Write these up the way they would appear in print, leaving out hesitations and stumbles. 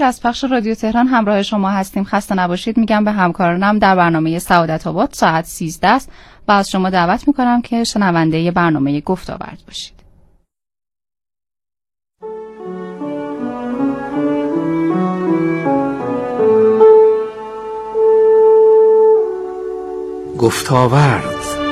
از پخش رادیو تهران همراه شما هستیم. خسته نباشید میگم به همکارانم در برنامه سعادت آباد ساعت 13 است و از شما دعوت میکنم که شنونده برنامه گفت‌وآورد باشید. گفت‌وآورد.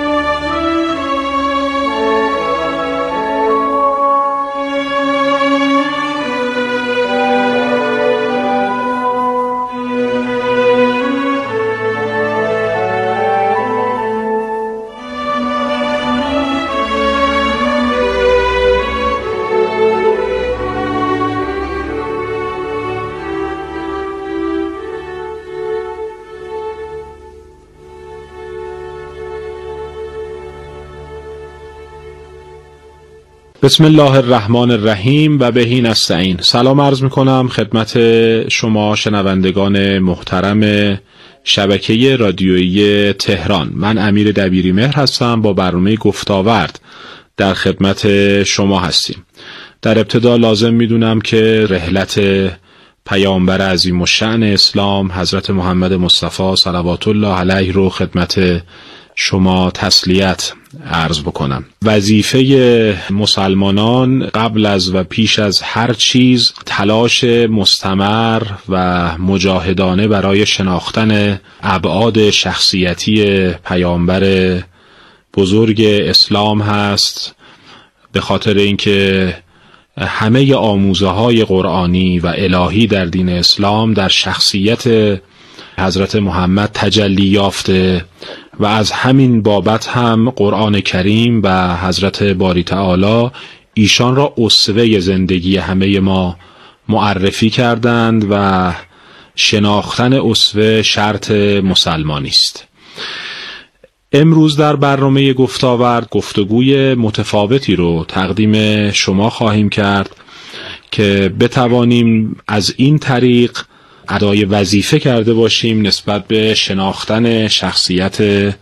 بسم الله الرحمن الرحیم و بهی نستعین. سلام عرض میکنم خدمت شما شنوندگان محترم شبکه رادیویی تهران. من امیر دبیریمهر هستم، با برنامه گفت‌وآورد در خدمت شما هستیم. در ابتدا لازم میدونم که رحلت پیامبر عظیم الشأن اسلام حضرت محمد مصطفی صلوات الله علیه رو خدمت شما تسلیت عرض بکنم. وظیفه مسلمانان قبل از و پیش از هر چیز تلاش مستمر و مجاهدانه برای شناختن ابعاد شخصیتی پیامبر بزرگ اسلام هست، به خاطر اینکه همه آموزه‌های قرآنی و الهی در دین اسلام در شخصیت حضرت محمد تجلی یافته و از همین بابت هم قرآن کریم و حضرت باری تعالی ایشان را اسوه زندگی همه ما معرفی کردند و شناختن اسوه شرط مسلمانی است. امروز در برنامه گفت‌وآورد گفتگوی متفاوتی رو تقدیم شما خواهیم کرد که بتوانیم از این طریق ادای وظیفه کرده باشیم نسبت به شناختن شخصیت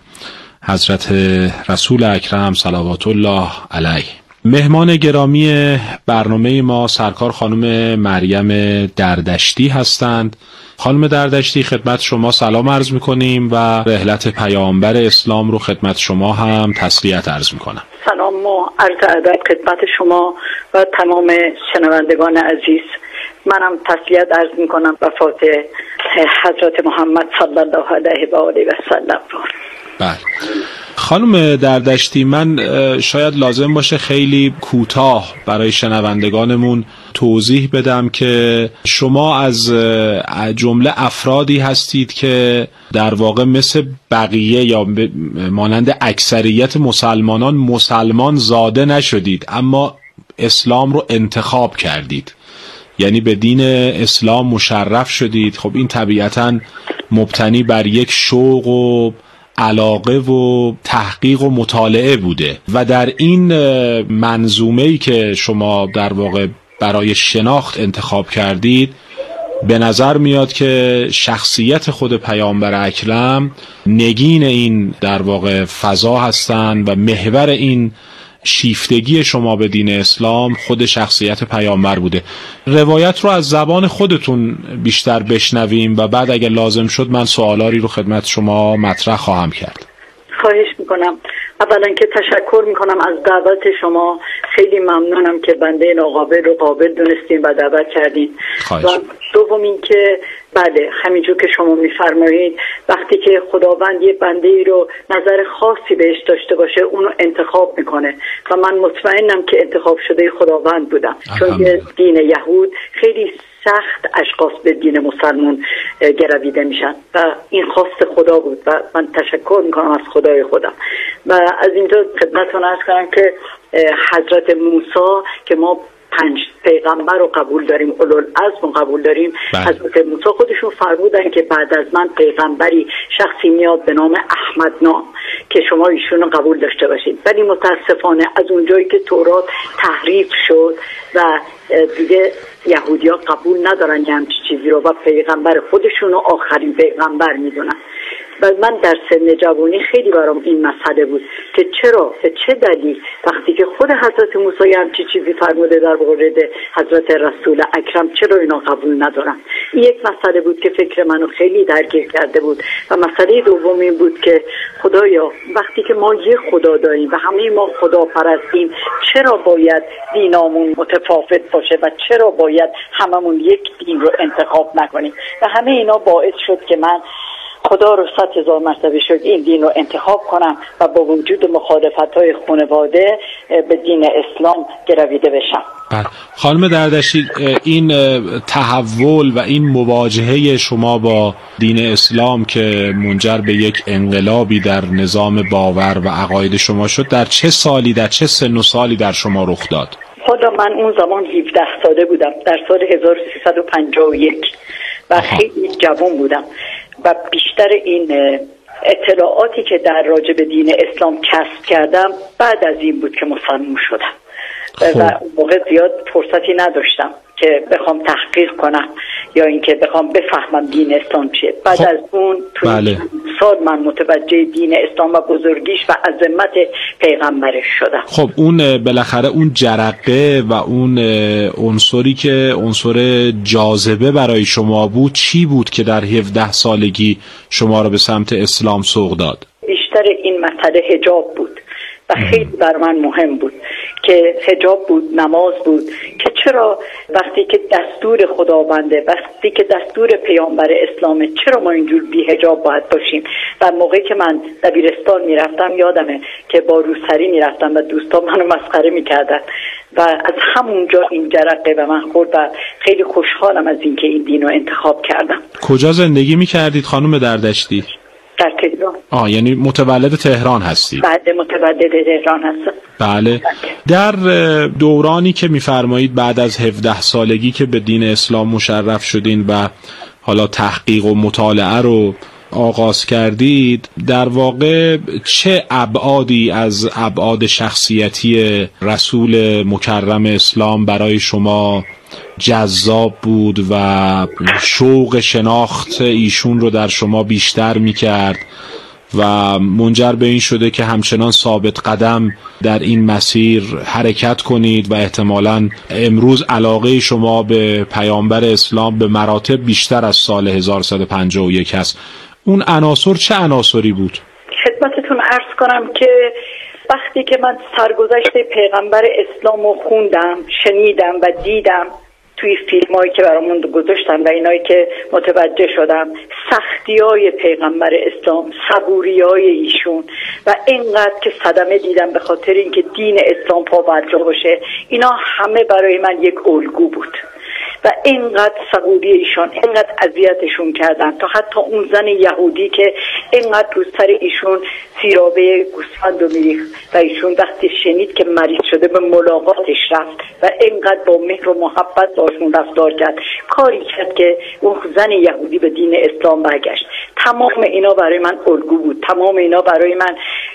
حضرت رسول اکرم صلوات الله علیه. مهمان گرامی برنامه ما سرکار خانم مریم دردشتی هستند. خانم دردشتی، خدمت شما سلام عرض میکنیم و رحلت پیامبر اسلام رو خدمت شما هم تسلیت عرض میکنم. سلام و عرض ادب خدمت شما و تمام شنوندگان عزیز. منم تسلیت عرض میکنم وفات حضرت محمد صلی الله علیه و آله و سلم. بله خانم دردشتی، من شاید لازم باشه خیلی کوتاه برای شنوندگانمون توضیح بدم که شما از جمله افرادی هستید که در واقع مثل بقیه یا مانند اکثریت مسلمانان مسلمان زاده نشدید، اما اسلام رو انتخاب کردید، یعنی به دین اسلام مشرف شدید. خب این طبیعتاً مبتنی بر یک شوق و علاقه و تحقیق و مطالعه بوده و در این منظومه‌ای که شما در واقع برای شناخت انتخاب کردید به نظر میاد که شخصیت خود پیامبر اکرم نگین این در واقع فضا هستند و محور این شیفتگی شما به دین اسلام خود شخصیت پیامبر بوده. روایت رو از زبان خودتون بیشتر بشنویم و بعد اگر لازم شد من سوالاری رو خدمت شما مطرح خواهم کرد. خواهش میکنم. اولا که تشکر میکنم از دعوت شما، خیلی ممنونم که بنده ناقابل رو قابل دونستین و دعوت کردین. و دوم این که بله همینجور که شما میفرمایید وقتی که خداوند یه بنده ای رو نظر خاصی بهش داشته باشه اونو انتخاب میکنه و من مطمئنم که انتخاب شده خداوند بودم، چون دین یهود خیلی سخت اشخاص به دین مسلمون گرویده میشن و این خواست خدا بود و من تشکر میکنم از خدای خودم. و از اینجا خدمتتون عرض کنم که حضرت موسی که ما 5 پیغمبر رو قبول داریم، اولوالعزم رو قبول داریم، حضرت موسی خودشون فرمودن که بعد از من پیغمبری شخصی میاد به نام احمد نام که شما ایشون رو قبول داشته باشید. ولی متاسفانه از اونجایی که تورات تحریف شد و دیگه یهودی‌ها قبول ندارن که همچین چیزی رو و پیغمبر خودشون رو آخرین پیغمبر میدونن و من در سن جوانی خیلی برام این مسئله بود که چرا، به چه دلیل وقتی که خود حضرت موسی همچی چیزی فرموده در مورد حضرت رسول اکرم چرا اینا قبول ندارن. این یک مسئله بود که فکر منو خیلی درگیر کرده بود. و مسئله دوم این بود که خدایا وقتی که ما یه خدا داریم و همه ما خدا پرستیم، چرا باید دینامون متفاوت باشه و چرا باید هممون یک دین رو انتخاب نکنیم؟ و همه اینا باعث شد که من خدا رو 100,000 مرتبه شد این دین رو انتخاب کنم و با وجود مخالفت‌های خانواده به دین اسلام گرویده بشم. خانم دردشتی، این تحول و این مواجهه شما با دین اسلام که منجر به یک انقلابی در نظام باور و عقاید شما شد، در چه سالی، در چه سن و سالی در شما رخ داد؟ خدا من اون زمان 17 ساله بودم، در سال 1351 و خیلی جوان بودم و بیشتر این اطلاعاتی که در راجع به دین اسلام کسب کردم بعد از این بود که مسلمان شدم. و اون موقع زیاد فرصتی نداشتم که بخوام تحقیق کنم یا اینکه بخوام بفهمم دین اسلام چیه. بعد از اون تو سال من متوجه دین اسلام و بزرگیش و عظمت پیغمبرش شدم. خب اون بالاخره اون جرقه و اون عنصری که عنصر جاذبه برای شما بود چی بود که در 17 سالگی شما رو به سمت اسلام سوق داد؟ بیشتر این مسئله حجاب بود و خیلی بر من مهم بود که حجاب بود، نماز بود، که چرا وقتی که دستور خداونده، وقتی که دستور پیامبر اسلامه، چرا ما اینجور بی حجاب باید باشیم؟ و موقعی که من دبیرستان میرفتم یادمه که با روسری میرفتم و دوستان منو مسخره میکردن و از همونجا این جرقه به من خورد و خیلی خوشحالم از اینکه این دین رو انتخاب کردم. کجا زندگی میکردید خانم دردشتی؟ در تهران. یعنی متولد تهران هستید؟ بله، متولد تهران هستم. بله. در دورانی که میفرمایید بعد از 17 سالگی که به دین اسلام مشرف شدین و حالا تحقیق و مطالعه رو آغاز کردید، در واقع چه ابعادی از ابعاد شخصیتی رسول مکرم اسلام برای شما جذاب بود و شوق شناخت ایشون رو در شما بیشتر میکرد و منجر به این شده که همچنان ثابت قدم در این مسیر حرکت کنید و احتمالاً امروز علاقه شما به پیامبر اسلام به مراتب بیشتر از سال 1151 هست؟ اون عناصر چه عناصری بود؟ خدمتتون عرض کنم که وقتی که من سرگذشت پیغمبر اسلام رو خوندم، شنیدم و دیدم توی فیلمایی که برامون گذاشتن و اینایی که متوجه شدم، سختی‌های پیغمبر اسلام، صبوری‌های ایشون و اینقدر که صدمه دیدم به خاطر اینکه دین اسلام پابرجا باشه، اینا همه برای من یک الگو بود و اینقدر صبوری ایشون، اینقدر اذیتشون کردن تا حتی اون زن یهودی که اینقدر رو سر ایشون سیرابه گوسفند رو میریخت و ایشون وقتی شنید که مریض شده به ملاقاتش رفت و اینقدر با مهر و محبت باشون رفتار کرد، کاری کرد که اون زن یهودی به دین اسلام برگشت. تمام اینا برای من الگو بود. تمام اینا برای من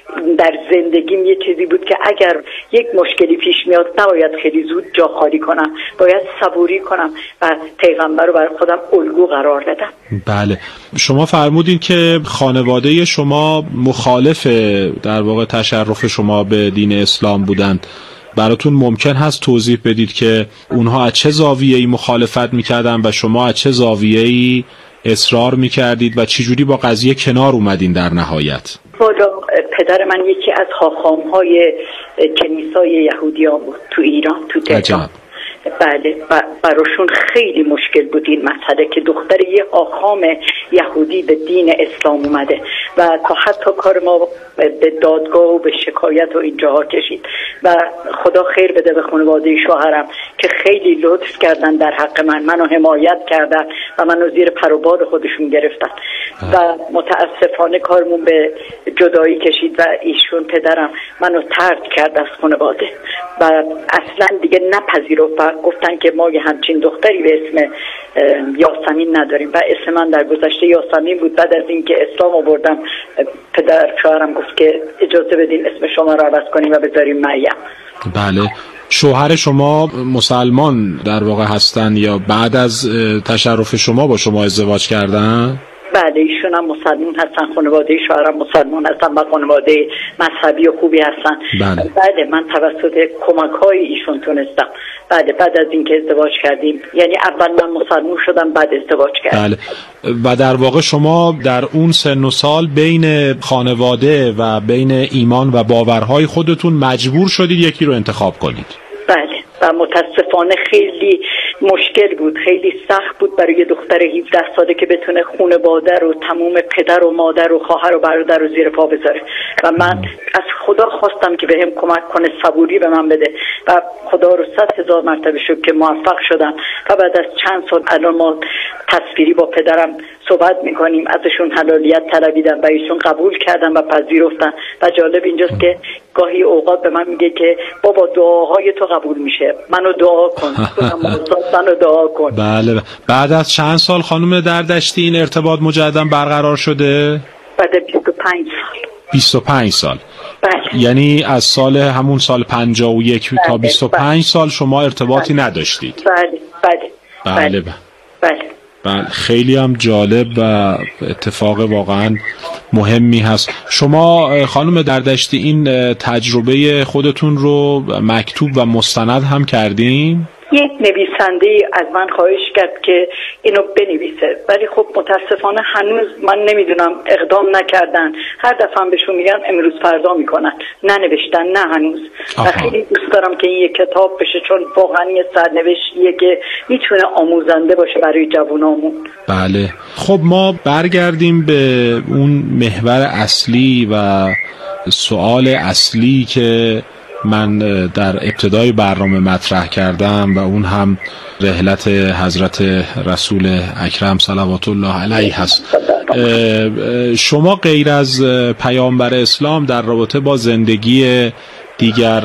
در زندگیم یه چیزی بود که اگر یک مشکلی پیش میاد نباید خیلی زود جا خالی کنم، باید صبوری کنم و پیغمبر رو برای خودم الگو قرار دادم. بله، شما فرمودین که خانواده شما مخالف در واقع تشرف شما به دین اسلام بودند. براتون ممکن هست توضیح بدید که اونها از چه زاویه‌ای مخالفت میکردن و شما از چه زاویه‌ای اصرار میکردید و چجوری با قضیه کنار اومدین در نهایت؟ والا پدر من یکی از حاخام‌های کنیسای یهودیان بود تو ایران، تو تهران. بله، براشون خیلی مشکل بود این مسئله که دختر یه حاخام یهودی به دین اسلام اومده و تا حتی کار ما به دادگاه و به شکایت و اینجاها کشید و خدا خیر بده به خانواده شوهرم که خیلی لطف کردن در حق منو حمایت کردن و منو زیر پر و بال خودشون گرفتن و متاسفانه کارمون به جدایی کشید و ایشون پدرم منو طرد کرد از خانواده و اصلا دیگه نپذیرفت و گفتن که ما یه همچین دختری به اسم یاسمین نداریم و اسم من در گذشته یاسمین بود. بعد از اینکه اسلام آوردم پدر شوهرم گفت که اجازه بدین اسم شما رو عوض کنیم و بذاریم مریم. بله. شوهر شما مسلمان در واقع هستن یا بعد از تشرف شما با شما ازدواج کردن؟ بله ایشون هم مسلمان هستن، خانواده شوهرم مسلمان هستن و خانواده مذهبی و خوبی هستن. بله من توسط کمک‌های ایشون تونستم. بله بعد از اینکه ازدواج کردیم، یعنی اول من مسلمان شدم بعد ازدواج کردم. بله. و در واقع شما در اون سن و سال بین خانواده و بین ایمان و باورهای خودتون مجبور شدید یکی رو انتخاب کنید. بله و متاسفانه خیلی مشکل بود، خیلی سخت بود برای یه دختر 17 ساله که بتونه خانواده رو، تمام پدر و مادر و خواهر و برادر رو زیر پا بذاره. و من از خدا خواستم که بهم کمک کنه، صبوری به من بده و خدا رو 100,000 مرتبه شکر که موفق شدم. و بعد از چند سال الان ما تصویری با پدرم صحبت میکنیم، ازشون حلالیت طلبیدم و ایشون قبول کردن و پذیرفتن. و جالب اینجاست که گاهی اوقات به من میگه که بابا دعاهای تو قبول میشه، منو دعا کن، منو دعا کن. بله. بعد از چند سال خانم دردشتی این ارتباط مجددا برقرار شده؟ بعد 25 سال. 25 سال. بله. یعنی از همون سال 51 تا 25 سال شما ارتباطی نداشتید؟ بله بله بله بله. بله. خیلی هم جالب و اتفاق واقعا مهمی هست. شما خانم دردشتی این تجربه خودتون رو مکتوب و مستند هم کردین؟ یک نویسنده از من خواهش کرد که اینو بنویسه، ولی خب متاسفانه هنوز من نمیدونم اقدام نکردن. هر دفعه هم بهشون میگن امروز فردا میکنن، ننوشتن، نه هنوز. و خیلی دوست دارم که این یک کتاب بشه، چون واقعا یه سرنوشتیه که میتونه آموزنده باشه برای جوانامون. بله. خب ما برگردیم به اون محور اصلی و سوال اصلی که من در ابتدای برنامه مطرح کردم و اون هم رحلت حضرت رسول اکرم صلوات الله علیه هست. شما غیر از پیامبر اسلام در رابطه با زندگی دیگر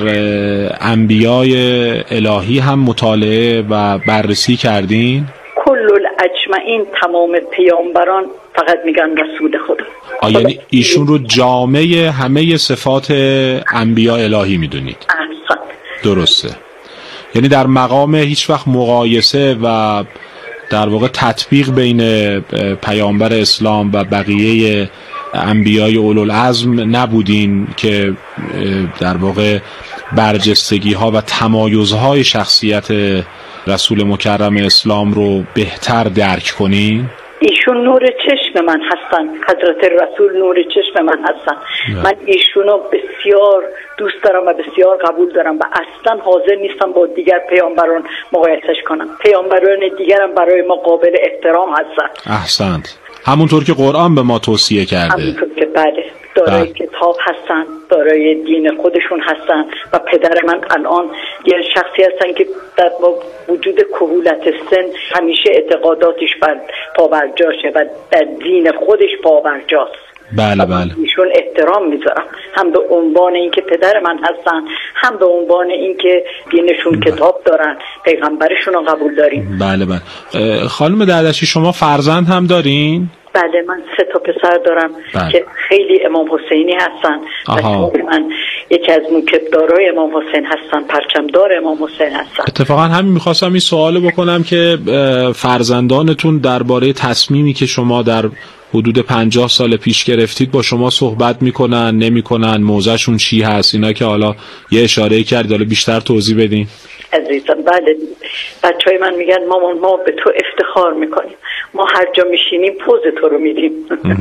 انبیای الهی هم مطالعه و بررسی کردین؟ کل الاجمعین، تمام پیامبران فقط میگن رسول خدا. یعنی ایشون رو جامعه همه صفات انبیاء الهی میدونید؟ احسن. درسته. یعنی در مقام هیچ وقت مقایسه و در واقع تطبیق بین پیامبر اسلام و بقیه انبیای اولوالعزم نبودین که در واقع برجستگی ها و تمایز های شخصیت رسول مکرم اسلام رو بهتر درک کنین؟ ایشون نور چشم من هستن، حضرت رسول نور چشم من هستن. من ایشونو بسیار دوست دارم و بسیار قبول دارم و اصلا حاضر نیستم با دیگر پیامبران مقایسش کنم. پیامبران دیگرم برای ما قابل احترام هستن. احسنت. همونطور که قرآن به ما توصیه کرده. همونطور که بله، دارای کتاب هستن، دارای دین خودشون هستن. و پدر من الان یه شخصی هستن که در وجود کهولت سن همیشه اعتقاداتش پابرجاشه و در دین خودش پابرجاست. بله بله. ایشون احترام میذارم، هم به عنوان اینکه پدر من هستن، هم به عنوان اینکه دینشون کتاب دارن، پیغمبرشون رو قبول داریم. بله بله. خانم دردشتی شما فرزند هم دارین؟ بله من 3 پسر دارم که خیلی امام حسینی هستن. من یکی از موکبدارای امام حسین هستن، پرچمدار امام حسین هستن. اتفاقا همین میخواستم این سوال بکنم که فرزندانتون درباره تصمیمی که شما در حدود 50 سال پیش گرفتید با شما صحبت میکنن نمیکنن؟ موضعشون چی هست؟ اینا که حالا یه اشاره کردید، حالا بیشتر توضیح بدین. عزیزم بله، بچهای من میگن مامان ما به تو افتخار میکنیم، ما هر جا میشینیم پوز تو رو میدیم.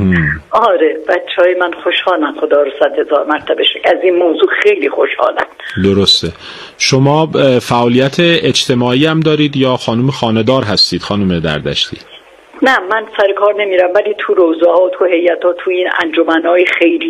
آره بچهای من خوشحالن، خدا رو 100,000 مرتبه شکر، از این موضوع خیلی خوشحالن. درسته. شما فعالیت اجتماعی هم دارید یا خانم خانه‌دار هستید خانم دردشتی؟ نه من سر کار نمیرم، ولی تو روزه ها، تو هیئت ها، تو این انجمن‌های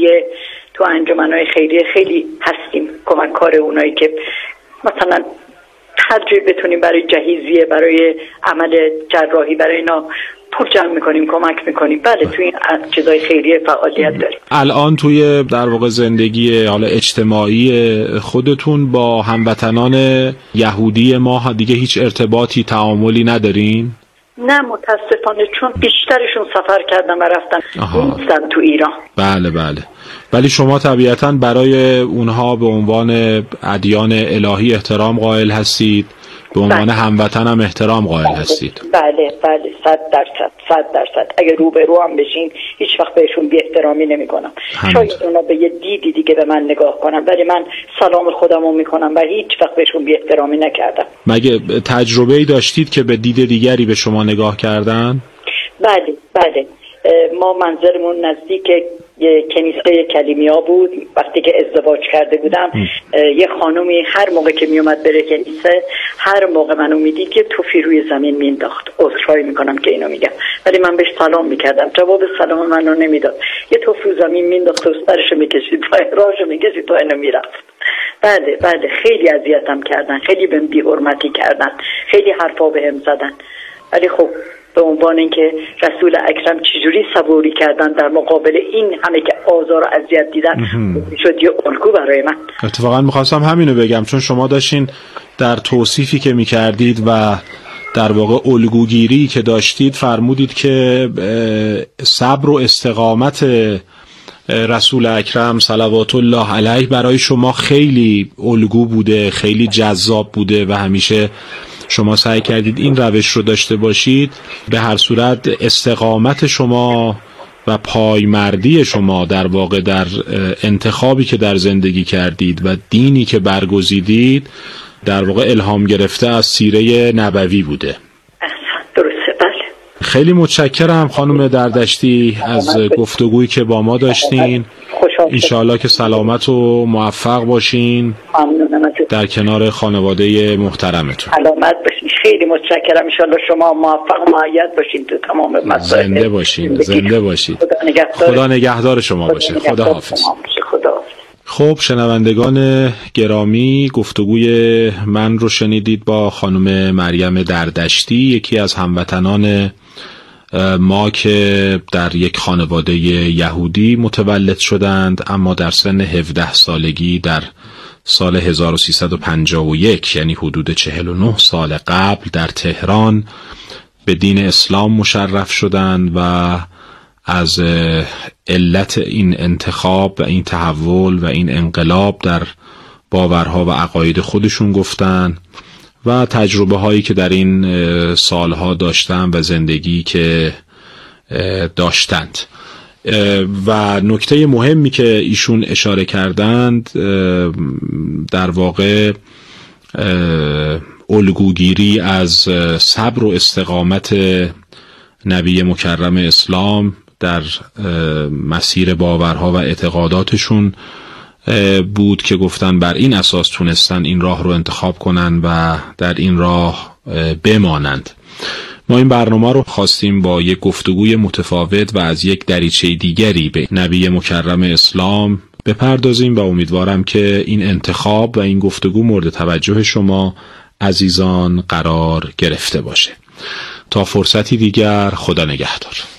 خیریه خیلی هستیم، کمک کار اونایی که مثلا هر جایی بتونیم برای جهیزیه، برای عمل جراحی، برای اینا پول جمع میکنیم، کمک میکنیم. بله تو این چیزای خیریه فعالیت داریم. الان توی در واقع زندگی حالا اجتماعی خودتون با هموطنان یهودی ما دیگه هیچ ارتباطی، تعاملی ندارین؟ نه متاسفانه، چون بیشترشون سفر کردن و رفتن نیستن تو ایران. بله بله. ولی شما طبیعتاً برای اونها به عنوان ادیان الهی احترام قائل هستید، به عنوان هموطن هم احترام قائل هستید. بله بله 100%. اگه روبرو هم بشین هیچ وقت بهشون بی احترامی نمی کنم. شاید اونا به یه دیدی دیگه به من نگاه کنم، ولی من سلام خودمو میکنم و هیچ وقت بهشون بی احترامی نکردم. مگه تجربه‌ای داشتید که به دید دیگری به شما نگاه کردن؟ بله. ما منزلمون نزدیک کنیسه کلیمیا بود. وقتی که ازدواج کرده بودم یه خانومی هر موقع که میومد بره کنیسه، هر موقع منو میدید یه توفی روی زمین مینداخت. عذرخواهی میکنم که اینو میگم، ولی من بهش سلام میکردم، جواب سلام منو نمیداد. یه توفی روی زمین مینداخت و سرشو میکشید و راهشو میکشید تا اینو میرفت. بله خیلی اذیتم کردن، خیلی بهم بی‌حرمتی کردن، خیلی حرفا بهم زدن، ولی خب به عنوان اینکه رسول اکرم چجوری صبوری کردن در مقابل این همه که آزار و اذیت دیدن، شد یه الگو برای من. اتفاقا میخواستم همینو بگم، چون شما داشتین در توصیفی که میکردید و در واقع الگوگیری که داشتید فرمودید که صبر و استقامت رسول اکرم صلوات الله علیه برای شما خیلی الگو بوده، خیلی جذاب بوده و همیشه شما سعی کردید این روش رو داشته باشید. به هر صورت استقامت شما و پایمردی شما در واقع در انتخابی که در زندگی کردید و دینی که برگزیدید در واقع الهام گرفته از سیره نبوی بوده. درسته، بله. خیلی متشکرم خانم دردشتی از گفتگویی که با ما داشتین. انشاءالله که سلامت و موفق باشین در کنار خانواده محترمتون. سلامت باشین. خیلی متشکرم. انشاءالله شما موفق و مؤید باشین تو تمام مسائل. زنده باشید. خدا نگهدار شما باشه. خدا حافظ. خب شنوندگان گرامی، گفتگوی من رو شنیدید با خانم مریم دردشتی، یکی از هموطنان ما که در یک خانواده یهودی متولد شدند، اما در سن 17 سالگی در سال 1351 یعنی حدود 49 سال قبل در تهران به دین اسلام مشرف شدند و از علت این انتخاب و این تحول و این انقلاب در باورها و عقاید خودشون گفتن و تجربه هایی که در این سالها داشتن و زندگی که داشتند. و نکته مهمی که ایشون اشاره کردند در واقع الگوگیری از صبر و استقامت نبی مکرم اسلام در مسیر باورها و اعتقاداتشون بود که گفتن بر این اساس تونستن این راه رو انتخاب کنن و در این راه بمانند. ما این برنامه رو خواستیم با یک گفتگوی متفاوت و از یک دریچه دیگری به نبی مکرم اسلام بپردازیم و امیدوارم که این انتخاب و این گفتگو مورد توجه شما عزیزان قرار گرفته باشه. تا فرصتی دیگر، خدا نگهدار.